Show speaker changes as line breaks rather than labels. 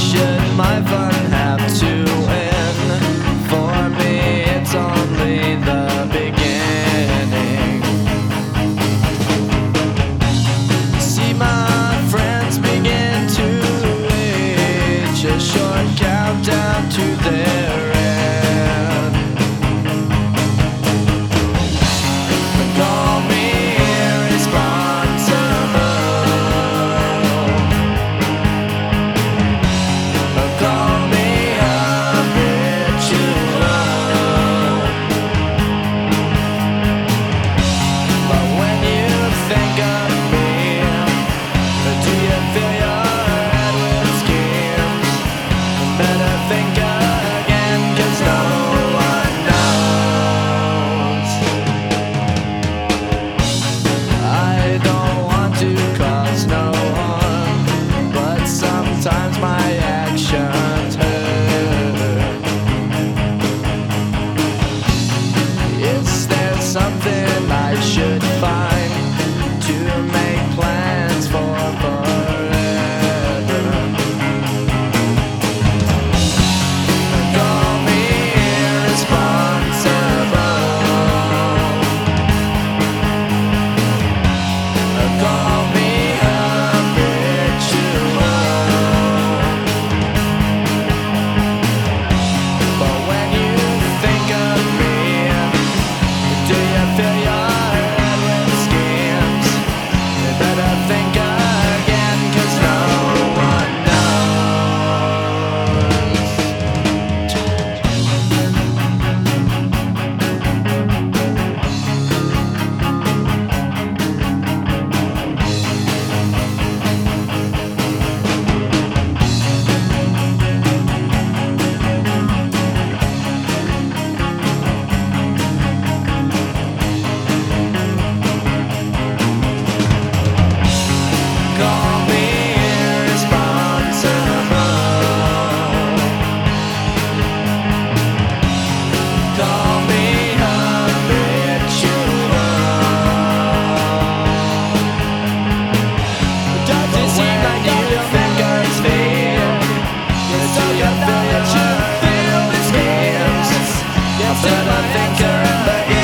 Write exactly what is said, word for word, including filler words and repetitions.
should my fun have to end? For me, it's only the beginning. See my friends begin to reach a short countdown to their end. Call me irresponsible. Call me habitual. But when you think of me, do you fill your head with schemes? Better think again, 'cause no one knows. I don't want to cause no harm, but sometimes my actions hurt. Is there something I should find to make plans for forever? Call me irresponsible. Call me habitual. But when you think of me, do you fill your head with schemes? You better think again, 'cause no one knows. Call me irresponsible. Call me habitual. Does it seem like you think it's fair? Yes, do you feel that you feel the schemes? Yes, do I think you're